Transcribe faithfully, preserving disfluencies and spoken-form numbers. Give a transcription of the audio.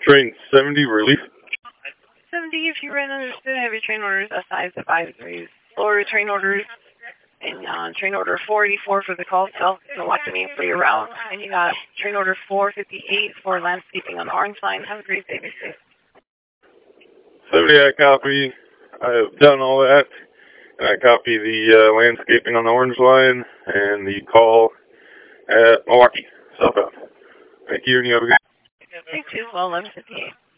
Train seventy, relief. seventy, if you ran understood, heavy train orders, S I's advisories, lower train orders, and uh, train order four eighty-four for the call itself, so watch me for your route. And you got train order four fifty-eight for landscaping on the orange line. Have a great day, be safe. seventy, I copy. I've done all that. And I copy the uh, landscaping on the orange line and the call at Milwaukee, southbound. Thank you, and you have a good day. Thank you, well, eleven fifty-eight.